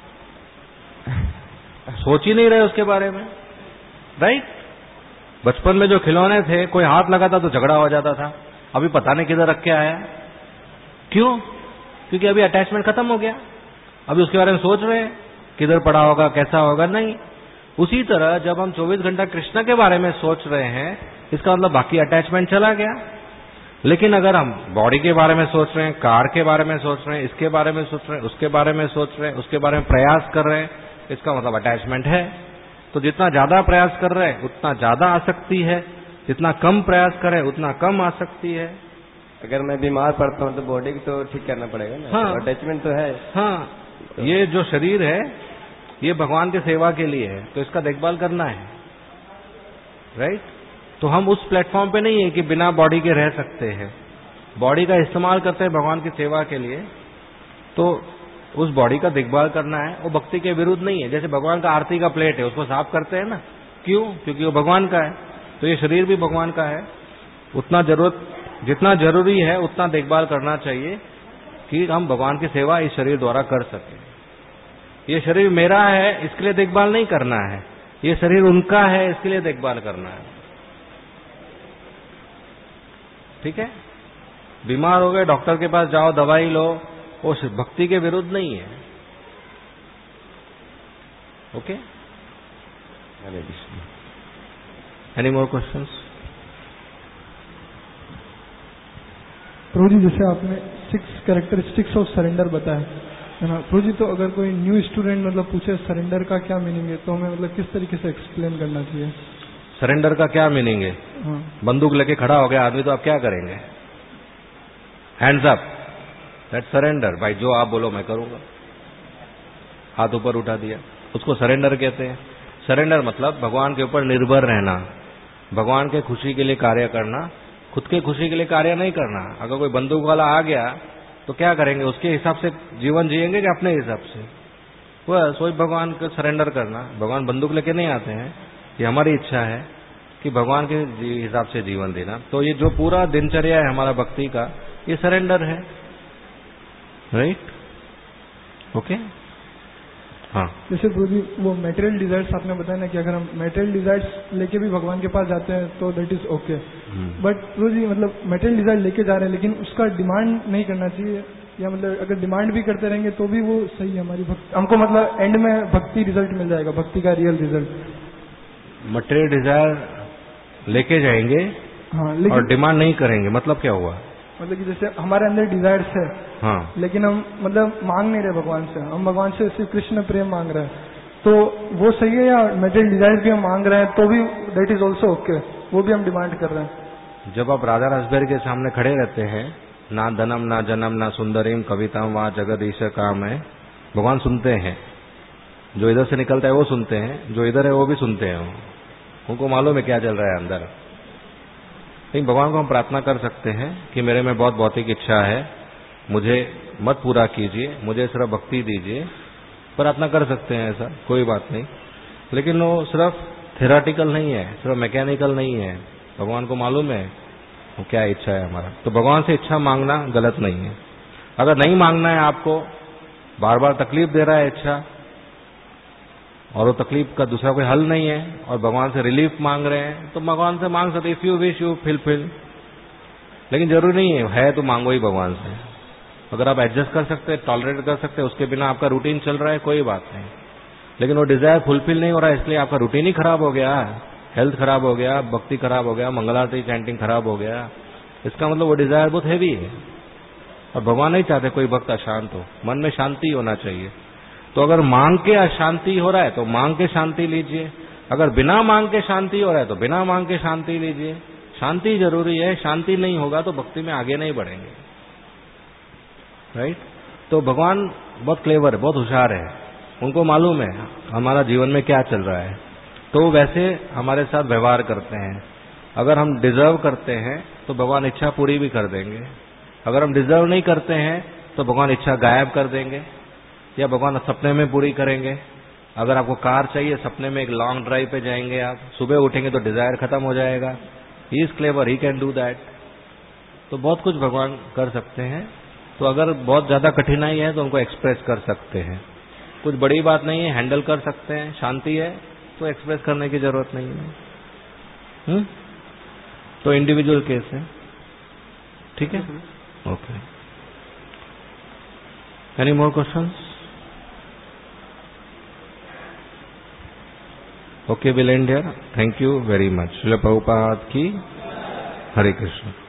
सोच ही नहीं रहे उसके बारे में. राइट? बचपन में जो खिलौने थे, कोई हाथ लगाता तो झगड़ा हो जाता था. अभी पता नहीं किधर रख के आया. क्यों? क्योंकि अभी अटैचमेंट खत्म हो गया. अभी उसके बारे में सोच रहे हैं किधर पड़ा होगा, कैसा होगा. नहीं. उसी तरह जब हम चौबीस घंटा कृष्ण के बारे में सोच रहे हैं, इसका मतलब बाकी अटैचमेंट चला गया. लेकिन अगर हम बॉडी के बारे में सोच रहे हैं, कार के बारे में सोच रहे हैं, इसके बारे में सोच रहे हैं, उसके बारे में सोच रहे हैं, उसके बारे में प्रयास कर रहे हैं, इसका मतलब अटैचमेंट है. तो जितना ज्यादा प्रयास कर रहे हैं उतना ज्यादा आसक्ति है, जितना कम प्रयास करें उतना कम आसक्ति है. अगर मैं बीमार पड़ता हूँ तो बॉडी को तो ठीक करना पड़ेगा ना. हाँ. अटैचमेंट तो है. हाँ. ये जो शरीर है ये भगवान की सेवा के लिए है, तो इसका देखभाल करना है. राइट? तो हम उस प्लेटफॉर्म पे नहीं है कि बिना बॉडी के रह सकते हैं. बॉडी का इस्तेमाल करते हैं भगवान की सेवा के लिए, तो उस बॉडी का देखभाल करना है. वो भक्ति के विरुद्ध नहीं है. जैसे भगवान का आरती का प्लेट है, उसको साफ करते हैं ना. क्यों? क्योंकि वो भगवान का है. तो ये शरीर भी भगवान का है. उतना जरूरत जितना जरूरी है उतना देखभाल करना चाहिए कि हम भगवान की सेवा इस शरीर द्वारा कर सकें. ये शरीर मेरा है, इसके लिए देखभाल नहीं करना है. ये शरीर उनका है, इसके लिए देखभाल करना है. ठीक है? बीमार हो गए, डॉक्टर के पास जाओ, दवाई लो, वो भक्ति के विरुद्ध नहीं है. Okay? Any more questions? Prabhu ji, जैसे आपने सिक्स कैरेक्टरिस्टिक्स ऑफ सरेंडर बताया है ना प्रभु जी, तो अगर कोई न्यू स्टूडेंट मतलब पूछे सरेंडर का क्या मीनिंग है, तो हमें मतलब किस तरीके से एक्सप्लेन करना चाहिए? सरेंडर का क्या मीनिंग है? हाँ. बंदूक लेके खड़ा हो गया आदमी, तो आप क्या करेंगे? Hands up, that surrender. भाई जो आप बोलो मैं करूंगा. हाथ ऊपर उठा दिया, उसको सरेंडर कहते हैं. सरेंडर मतलब भगवान के ऊपर निर्भर रहना, भगवान के खुशी के लिए कार्य करना, खुद के खुशी के लिए कार्य नहीं करना. अगर कोई बंदूक वाला आ गया तो क्या करेंगे? उसके हिसाब से जीवन जिएंगे कि अपने हिसाब से? बस वही भगवान को सरेंडर करना. भगवान बंदूक लेके नहीं आते हैं. ये हमारी इच्छा है कि भगवान के हिसाब से जीवन देना. तो ये जो पूरा दिनचर्या है हमारा भक्ति का, ये सरेंडर है. राइट? ओके? हाँ. जैसे प्रभु जी वो मेटेरियल डिजायर्स आपने बताया ना कि अगर हम मेटेरियल डिजायर्स लेके भी भगवान के पास जाते हैं तो that is okay. But Prabhu ji मतलब मेटेरियल डिजायर लेके जा रहे हैं, लेकिन उसका डिमांड नहीं करना चाहिए, या मतलब अगर डिमांड भी करते रहेंगे तो भी वो सही है हमारी भक्ति? हमको मतलब एंड में भक्ति रिजल्ट मिल जाएगा, भक्ति का रियल रिजल्ट. मटेरियल डिजायर लेके जाएंगे, हाँ, लेकिन और डिमांड नहीं करेंगे, मतलब क्या हुआ? मतलब कि जैसे हमारे अंदर डिजायर्स है, हाँ, लेकिन हम मतलब मांग नहीं रहे भगवान से, हम भगवान से सिर्फ कृष्ण प्रेम मांग रहे हैं, तो वो सही है? या मटेरियल डिजायर्स भी हम मांग रहे हैं तो भी दैट इज ऑल्सो ओके, वो भी हम डिमांड कर रहे हैं? जब आप राधा रसबेर के सामने खड़े रहते हैं, ना धनम ना जन्म ना सुंदरीम कविताम वहां जगदीश काम है, भगवान सुनते हैं. जो इधर से निकलता है वो सुनते हैं, जो इधर है वो भी सुनते हैं. उनको मालूम है क्या चल रहा है अंदर. लेकिन भगवान को हम प्रार्थना कर सकते हैं कि मेरे में बहुत भौतिक इच्छा है, मुझे मत पूरा कीजिए, मुझे सिर्फ भक्ति दीजिए. प्रार्थना कर सकते हैं, ऐसा कोई बात नहीं. लेकिन वो सिर्फ थेराटिकल नहीं है, सिर्फ मैकेनिकल नहीं है. भगवान को मालूम है वो क्या इच्छा है हमारा. तो भगवान से इच्छा मांगना गलत नहीं है. अगर नहीं मांगना है, आपको बार बार तकलीफ दे रहा है इच्छा, और वो तकलीफ का दूसरा कोई हल नहीं है और भगवान से रिलीफ मांग रहे हैं तो भगवान से मांग सकते, if you wish you fulfil. लेकिन जरूरी नहीं है, है तो मांगो ही भगवान से। अगर आप एडजस्ट कर सकते हैं, टॉलरेट कर सकते हैं, उसके बिना आपका रूटीन चल रहा है, कोई बात नहीं। लेकिन वो डिजायर फुलफिल नहीं हो रहा है, इसलिए आपका रूटीन ही खराब हो गया, हेल्थ खराब हो गया, भक्ति खराब हो गया, मंगलारती चैंटिंग खराब हो गया, इसका मतलब वो डिजायर बहुत हैवी है। और भगवान नहीं चाहते कोई भक्त अशांत हो, मन में शांति होना चाहिए। तो अगर मांग के अशांति हो रहा है तो मांग के शांति लीजिए, अगर बिना मांग के शांति हो रहा है तो बिना मांग के शांति लीजिए। शांति जरूरी है, शांति नहीं होगा तो भक्ति में आगे नहीं बढ़ेंगे, राइट। तो भगवान बहुत क्लेवर है, बहुत होशियार है, उनको मालूम है हमारा जीवन में क्या चल रहा है, तो वैसे हमारे साथ व्यवहार करते हैं। अगर हम डिजर्व करते हैं तो भगवान इच्छा पूरी भी कर देंगे, अगर हम डिजर्व नहीं करते हैं तो भगवान इच्छा गायब कर देंगे या भगवान सपने में पूरी करेंगे। अगर आपको कार चाहिए, सपने में एक लॉन्ग ड्राइव पे जाएंगे आप, सुबह उठेंगे तो डिजायर खत्म हो जाएगा। He is clever, he can do that. तो बहुत कुछ भगवान कर सकते हैं। तो अगर बहुत ज्यादा कठिनाई है तो उनको एक्सप्रेस कर सकते हैं, कुछ बड़ी बात नहीं है, हैंडल कर सकते हैं। शांति है तो एक्सप्रेस करने की जरूरत नहीं है। हुँ? तो इंडिविजुअल केस है, ठीक है, okay. Any more questions? Okay, will end here. Thank you very much. Srila Prabhupada की हरे कृष्ण।